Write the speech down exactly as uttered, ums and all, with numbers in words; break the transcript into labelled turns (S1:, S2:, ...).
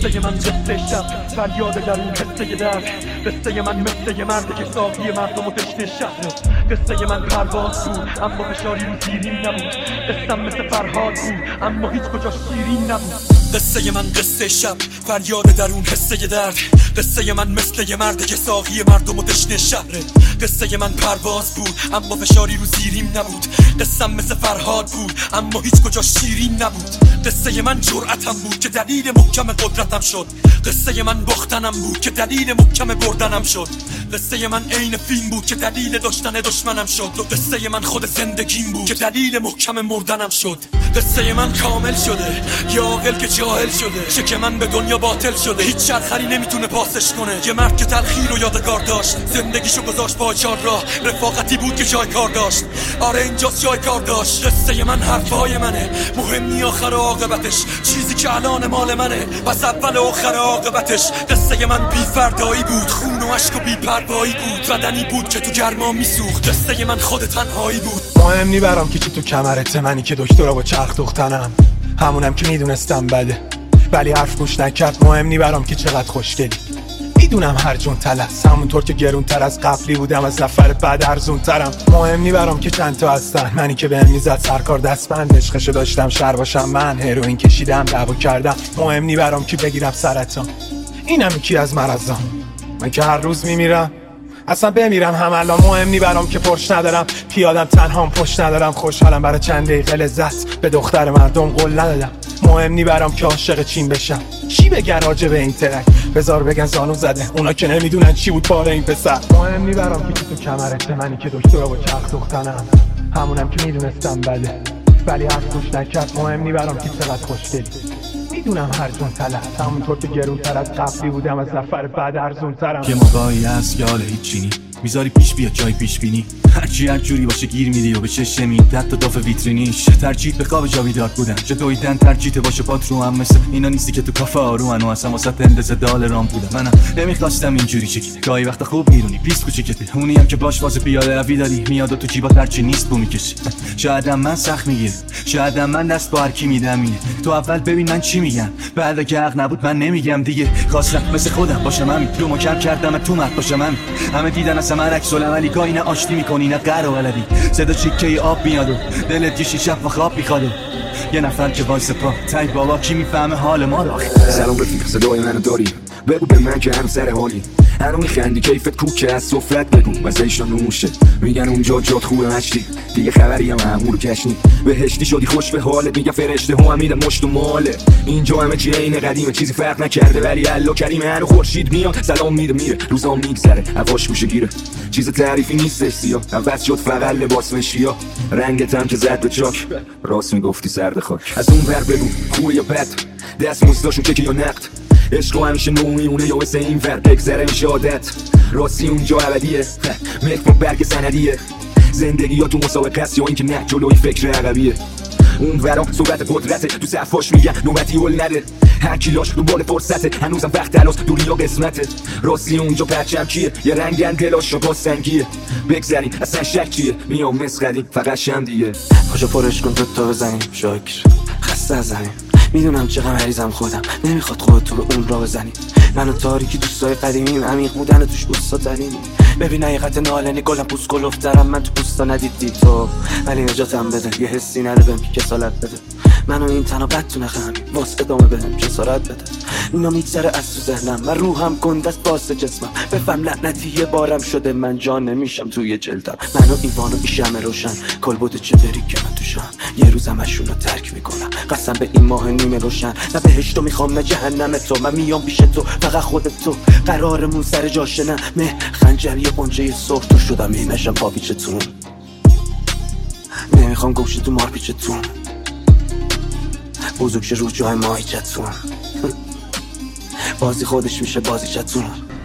S1: قصه من قصه شب، فریاد در اون قصه درد. قصه من مثل مرد که ساقی مردم و تشنه شهر. قصه من پرواز بود اما فشاری رو زیرین نبود. قصه مثل فرهاد بود اما هیچ کجاش شیرین نبود. قصه من قصه شب، فریاد در اون قصه درد. قصه من مثل یه مرد که ساقی مردم و تشنه شهره. قصه من پرواز بود اما فشاری رو زیرین نبود. قصه مثل فرهاد بود اما هیچ کجا شیرین نبود. قصه من جرأتم بود که دلیل محکم قدرتم شد. قصه من باختنم بود که دلیل محکم بردنم شد. قصه من عین فیلم بود که دلیل داشتن دشمنم شد. و قصه من خود زندگیم بود که دلیل محکم مردنم شد. قصه من کامل شده، یا عاقل که جاهل شده. شک من به دنیا باطل شده، هیچ چرخری نمیتونه پاسش کنه. یه مرد که تلخی رو یادگار داشت، زندگیشو گذاشت با چار راه. رفاقتی بود که جای کار داشت، آره اینجاست جای کار داشت. قصه من حرفای منه، مهم نی آخر عاقبتش. چیزی که الان مال منه، پس اول و آخر عاقبتش. قصه من بی فردایی بود، خون و عشق و بی پروایی بود. بدنی بود که تو گرما میسوخت. قصه من خود تنهایی بود.
S2: مهم نی برام که چی تو کمرته، منی که دکترا با چرخ دوختنم. همونم که میدونستم بده ولی حرف گوش نکرد. مهم نی برام که چقدر خوشگلی، میدونم هر جون تلس. همونطور که گرون تر از قبلی بودم، از نفر بعد ارزون ترم. مهم نی برام که چند تا هستن، منی که بهم میزد سرکار دستبند. عشقشو داشتم شر باشم من، هروئین کشیدم دعوا کردم. مهم نی برام که بگیرم سرطان، اینم یکی از مرضام. من که هر روز میمیرم، اصلا بمیرم هم الان. مهم نی برام که پرش ندارم، پیادم تنهام پشت ندارم. خوشحالم برای چند دقیقه لذت، به دختر مردم قول ندادم. مهم نی برام که عاشق چین بشم، چی بگن راجع به این ترک؟ بذار بگن زانو زده، اونا که نمیدونن چی بود باره این پسر. مهم نی برام که تو کمرته، منی که دکترا با چرخ دوختنم. همونم که میدونستم بده ولی حرف گوش نکرد. مهم نی برام که چقدر خوشگلی، میدونم هر جون تلت. همونطور که گرون تر از قبلی بودم، از نفر بعد ارزون ترم.
S3: یه موقعی هست که حالا هیچی نی، میذاری پیش بیا جای پیش بینی. هرچی هر جوری باشه گیر میدی و به چشم میده حتی داف ویترینیش. ترجیح به خواب جا بیدار بودن، چه دویدن ترجیح باشه پات رو هم. مثل اینا نیستی که تو کافه آرومن و اصلا واسه اندازه دال رام بودم. منم نمیخواستم اینجوری چکی، گاهی وقتا خوب میرونی پیس کوچیکته. اونی هم که باش واسه پیاده روی داری، میاد و تو جیبات هرچی نیست بو میکشی. شایدم من سخت میگیرم، شایدم من دست با هر کی میدم. اینه تو اول ببین من چی میگم، بعد اگه حق نبود من نمیگم دیگه. خواستم مثل خودم باشم همین، رو ما کم کردم تو مرد باشم همین. همه دیدن اصلا من عکس العملی، گاهی نه آشتی میکنی نه قهر و ولدی. صدا چیکه آب میاد و دلت یه شیشه و خواب میخواد. یه نفر که وایس پا تای بابا کی میفهمه حال ما رو.
S4: سلام رفیق، صدای منو داری؟ بگو به من که هم سر حالی. هنو میخندی کیفت کوکه، از صفرت بگو وزایشان نوشه. میگن اونجا جات خوبه مشتی، دیگه خبری هم همون کشنی. بهشتی شدی خوش به حالت، میگن فرشته ها هم میدن مشت و ماله. اینجا همه چی عین قدیمه، چیزی فرق نکرده ولی الله کریمه. هنو خورشید میاد سلام میده میره، روزام میگذره هواش گوشه گیره. چیز تعریفی نیستش سیاه، عوض شد فقط لباس مشکیا. رنگت هم که زد به چاک، راست میگفتی سرد خاک. از اون ور بگو خوبه یا بد، دست مستاشون که یا نقد. عشق همیشه نومیونه یا واسه این ور بگذره میشه عادت. راستی اونجا ابدیه، ملک با برگ سندیه. زندگی یا تو مسابقه است یا اینکه نه جلوی فکر عقبیه. اون ورا صحبت قدرته، تو صفاش میگن نوبتی هول نده. هر کیلاش رو بال فرصته، هنوزم وقت تلاس دوری یا قسمته. راستی اونجا پرچم کیه، یه رنگن دلاش با سنگیه. بگذریم اصلا شک چیه، میام مسخریم فقط شم دیگه.
S5: پاشو پرش کن دوتا بزنیم، شاکر خسته از زمین. میدونم چقدر مریضم خودم، نمیخواد خودت تو به اون را بزنی. منو تاریکی دوستای قدیمیم، عمیق بودن توش اوستا ترینی. ببین حقیقت نالنی گلم پوست گلفترم، من تو پوستا ندیدی تو. ولی نجاتم بده، یه حسی نده بهم که کسالت بده. منو این تنها بدتونه خمی، واسه ادامه بهم جسارت بده. اینا میگذره از تو ذهنم، من روحم گنده است باعث جسمم. بفهم لعنتی یه بارم شده، من جان نمیشم توی جلدم. منو ایوانو بیشم روشن، کلبوت چه داری که من توشم. یه روزم اشونو ترک میکنم، قسم به این ماه نیمه روشن. نه بهشتو میخوام نه جهنم تو، من میام پیش تو فقط خودت تو. قرارمون سر جاشه نه مه خنجری قنچه صبح تو شدم اینشم پا پیچتون. نمیخوام گوشی تو مار پیچتون، بزرگ شه رو جای ماهی چتون. بازی خودش میشه بازی چتون.